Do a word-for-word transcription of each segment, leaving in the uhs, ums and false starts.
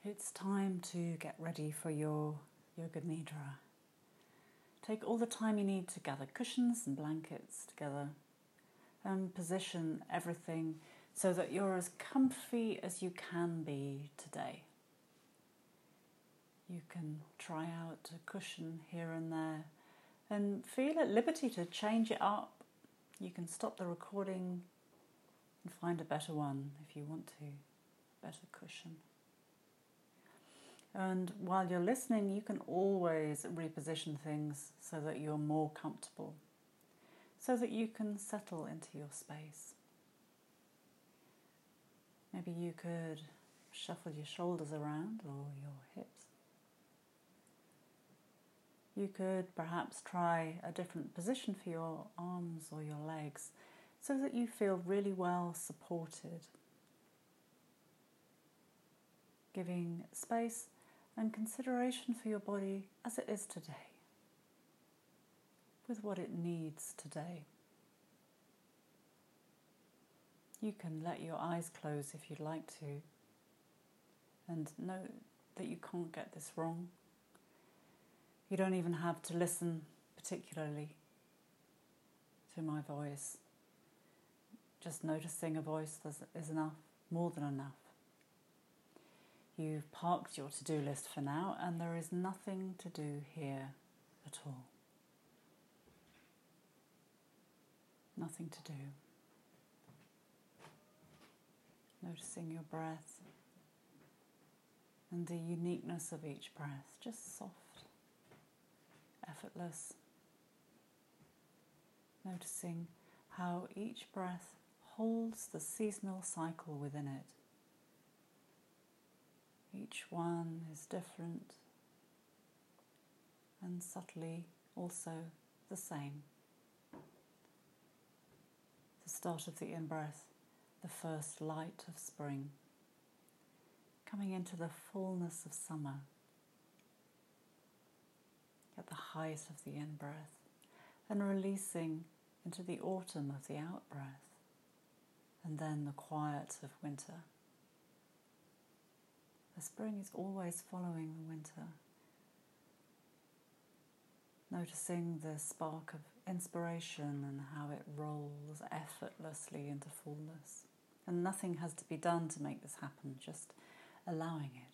It's time to get ready for your Yoga Nidra. Take all the time you need to gather cushions and blankets together and position everything so that you're as comfy as you can be today. You can try out a cushion here and there and feel at liberty to change it up. You can stop the recording and find a better one if you want to, better cushion. And while you're listening, you can always reposition things so that you're more comfortable, so that you can settle into your space. Maybe you could shuffle your shoulders around or your hips. You could perhaps try a different position for your arms or your legs so that you feel really well supported. Giving space and consideration for your body as it is today, with what it needs today. You can let your eyes close if you'd like to, and know that you can't get this wrong. You don't even have to listen particularly to my voice. Just noticing a voice is enough, more than enough. You've parked your to-do list for now, and there is nothing to do here at all. Nothing to do. Noticing your breath and the uniqueness of each breath, just soft, effortless. Noticing how each breath holds the seasonal cycle within it. Each one is different and subtly also the same. The start of the in-breath, the first light of spring, coming into the fullness of summer at the height of the in-breath, and releasing into the autumn of the out-breath, and then the quiet of winter. The spring is always following the winter. Noticing the spark of inspiration and how it rolls effortlessly into fullness. And nothing has to be done to make this happen, just allowing it.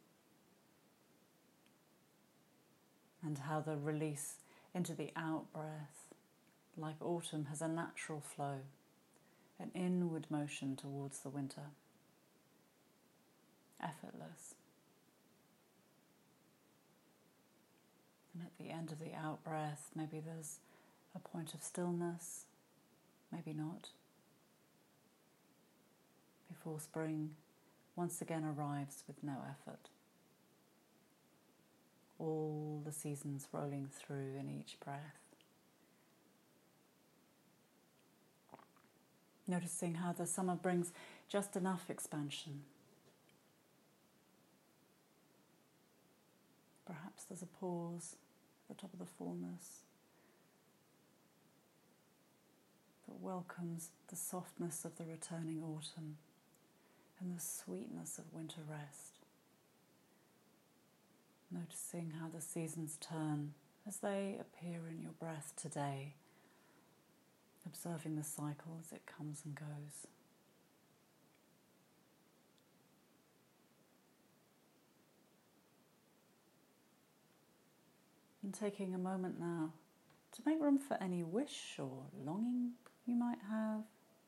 And how the release into the out-breath, like autumn, has a natural flow, an inward motion towards the winter. Effortless. And at the end of the out-breath, maybe there's a point of stillness, maybe not, before spring once again arrives with no effort. All the seasons rolling through in each breath. Noticing how the summer brings just enough expansion. Perhaps there's a pause at the top of the fullness that welcomes the softness of the returning autumn and the sweetness of winter rest. Noticing how the seasons turn as they appear in your breath today, observing the cycle as it comes and goes. And taking a moment now to make room for any wish or longing you might have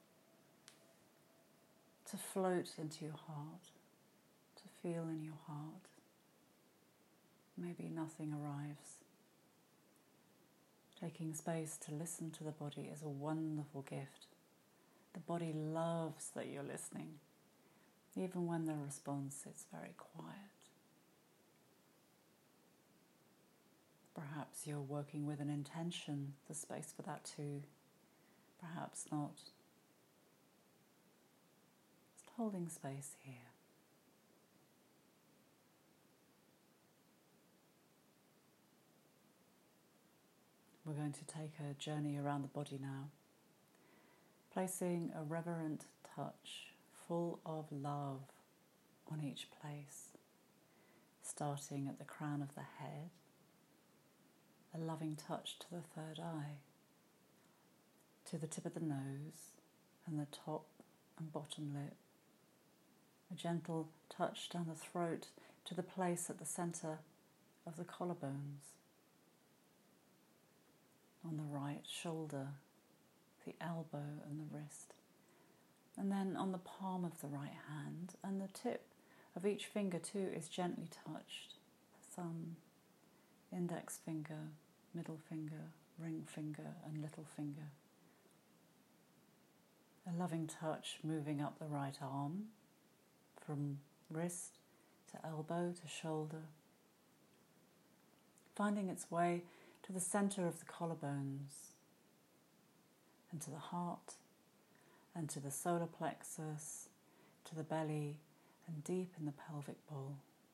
to float into your heart, to feel in your heart. Maybe nothing arrives. Taking space to listen to the body is a wonderful gift. The body loves that you're listening, even when the response is very quiet. Perhaps you're working with an intention, there's space for that too. Perhaps not. Just holding space here. We're going to take a journey around the body now, placing a reverent touch full of love on each place. starting at the crown of the head, a loving touch to the third eye, to the tip of the nose and the top and bottom lip, a gentle touch down the throat to the place at the centre of the collarbones, on the right shoulder, the elbow and the wrist, and then on the palm of the right hand, and the tip of each finger too is gently touched, the thumb, index finger, middle finger, ring finger and little finger. A loving touch moving up the right arm, from wrist to elbow to shoulder, finding its way to the centre of the collarbones and to the heart and to the solar plexus, to the belly and deep in the pelvic bowl.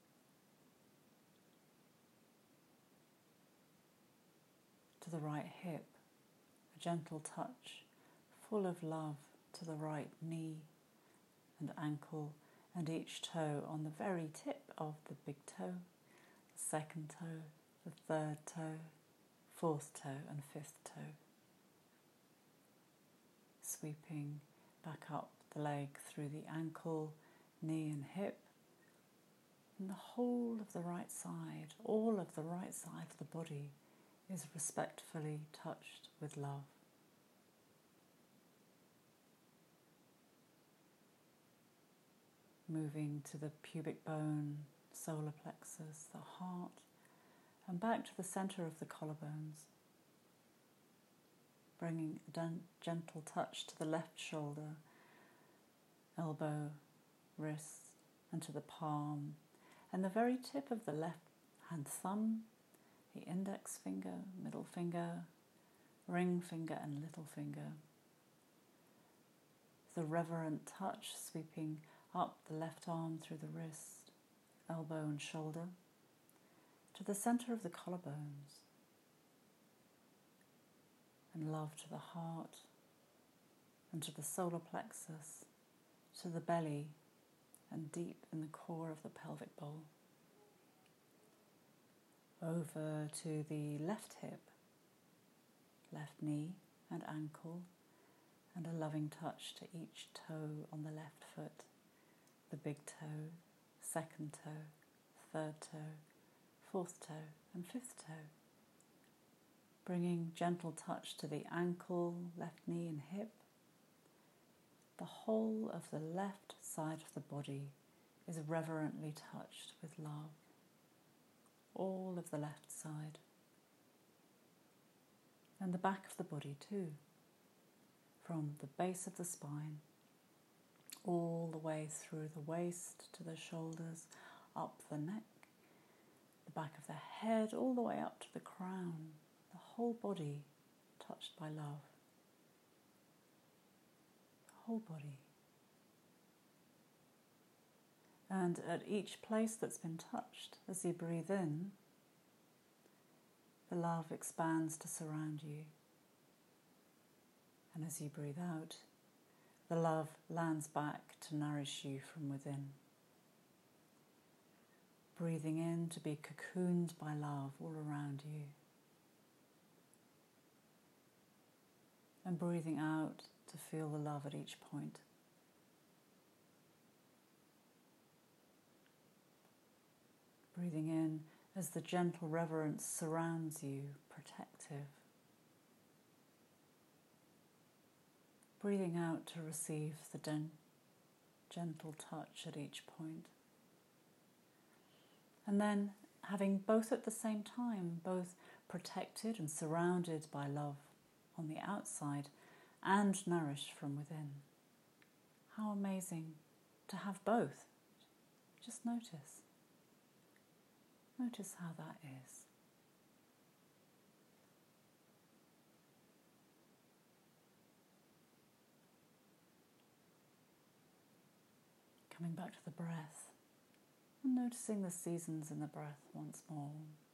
To the right hip, a gentle touch full of love to the right knee and ankle and each toe on the very tip of the big toe, the second toe, the third toe, fourth toe and fifth toe. Sweeping back up the leg through the ankle, knee and hip, and the whole of the right side, all of the right side of the body is respectfully touched with love. Moving to the pubic bone, solar plexus, the heart, and back to the centre of the collarbones. Bringing a gentle touch to the left shoulder, elbow, wrist, and to the palm, and the very tip of the left hand thumb, the index finger, middle finger, ring finger and little finger. The reverent touch sweeping up the left arm through the wrist, elbow and shoulder, to the centre of the collarbones, and love to the heart and to the solar plexus, to the belly and deep in the core of the pelvic bowl. Over to the left hip, left knee and ankle, and a loving touch to each toe on the left foot, the big toe, second toe, third toe, fourth toe and fifth toe. Bringing gentle touch to the ankle, left knee and hip. The whole of the left side of the body is reverently touched with love. All of the left side. And the back of the body too. From the base of the spine, all the way through the waist to the shoulders, up the neck, the back of the head, all the way up to the crown. The whole body touched by love. The whole body. And at each place that's been touched, as you breathe in, the love expands to surround you. And as you breathe out, the love lands back to nourish you from within. Breathing in to be cocooned by love all around you. And breathing out to feel the love at each point. Breathing in as the gentle reverence surrounds you, protective. Breathing out to receive the den- gentle touch at each point. And then having both at the same time, both protected and surrounded by love on the outside and nourished from within. How amazing to have both. Just notice. Notice how that is. Coming back to the breath and noticing the seasons in the breath once more.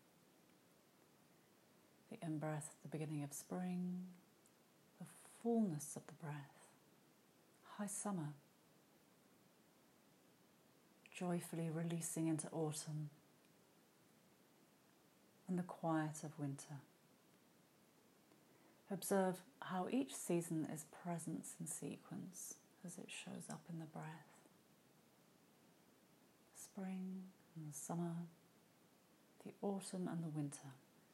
The in-breath at the beginning of spring, the fullness of the breath, high summer, joyfully releasing into autumn and the quiet of winter. Observe how each season is present in sequence as it shows up in the breath. Spring and the summer, the autumn and the winter.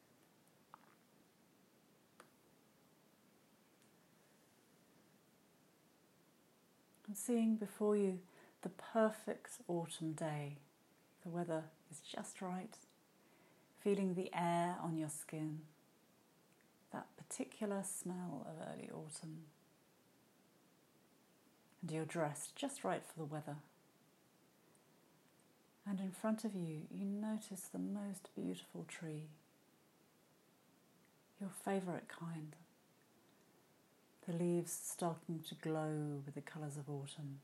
And seeing before you the perfect autumn day. The weather is just right, feeling the air on your skin, that particular smell of early autumn. And you're dressed just right for the weather. And in front of you, you notice the most beautiful tree, your favourite kind. The leaves starting to glow with the colours of autumn,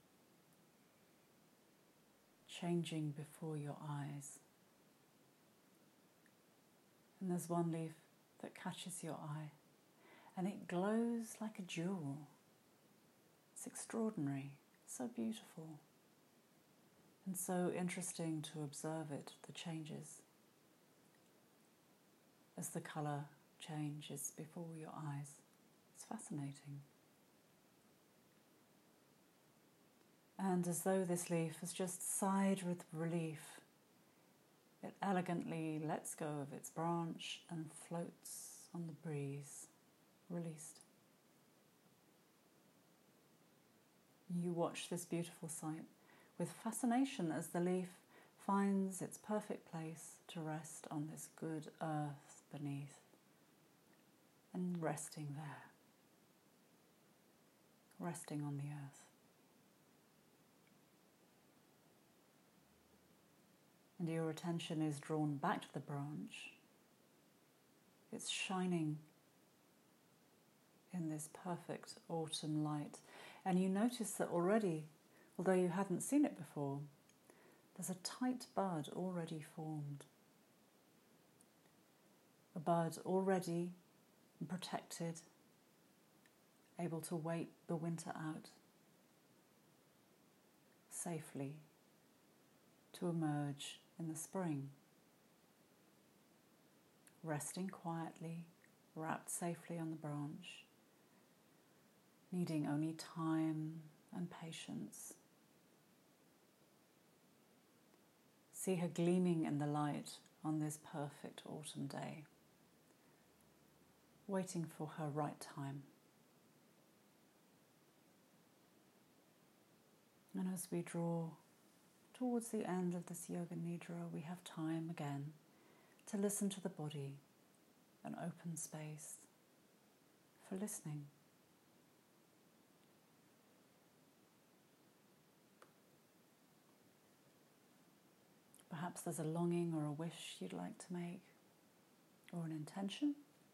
changing before your eyes. And there's one leaf that catches your eye, and it glows like a jewel. It's extraordinary, so beautiful, and so interesting to observe it, the changes, as the colour changes before your eyes. It's fascinating. And as though this leaf has just sighed with relief, it elegantly lets go of its branch and floats on the breeze, released. You watch this beautiful sight with fascination as the leaf finds its perfect place to rest on this good earth beneath, and resting there, resting on the earth. And your attention is drawn back to the branch. It's shining in this perfect autumn light. And you notice that already, although you hadn't seen it before, there's a tight bud already formed. A bud already protected, able to wait the winter out safely to emerge in the spring, resting quietly, wrapped safely on the branch, needing only time and patience. See her gleaming in the light on this perfect autumn day, waiting for her right time. And as we draw towards the end of this Yoga Nidra, we have time again to listen to the body, an open space for listening. Perhaps there's a longing or a wish you'd like to make, or an intention.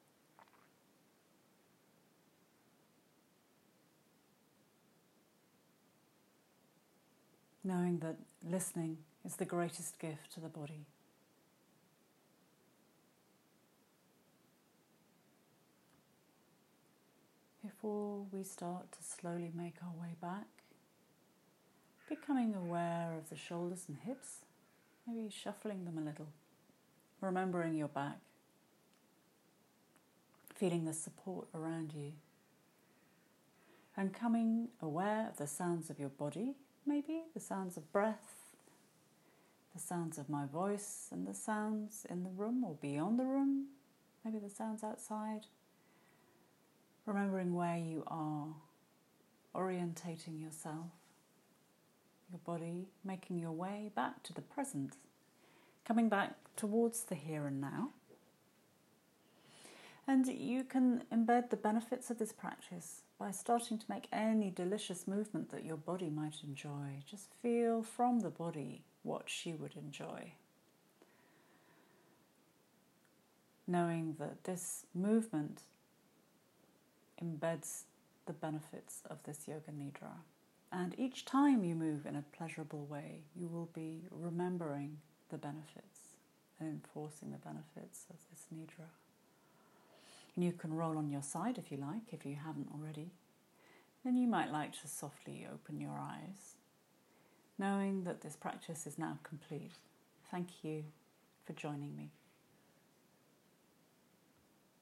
Knowing that listening is the greatest gift to the body. Before we start to slowly make our way back, becoming aware of the shoulders and hips, maybe shuffling them a little, remembering your back, feeling the support around you, and coming aware of the sounds of your body, maybe the sounds of breath, the sounds of my voice, and the sounds in the room or beyond the room, maybe the sounds outside. Remembering where you are, orientating yourself, your body, making your way back to the present, coming back towards the here and now. And you can embed the benefits of this practice by starting to make any delicious movement that your body might enjoy. Just feel from the body what she would enjoy. Knowing that this movement embeds the benefits of this Yoga Nidra. And each time you move in a pleasurable way, you will be remembering the benefits and enforcing the benefits of this Nidra. And you can roll on your side if you like, if you haven't already. Then you might like to softly open your eyes, knowing that this practice is now complete. Thank you for joining me.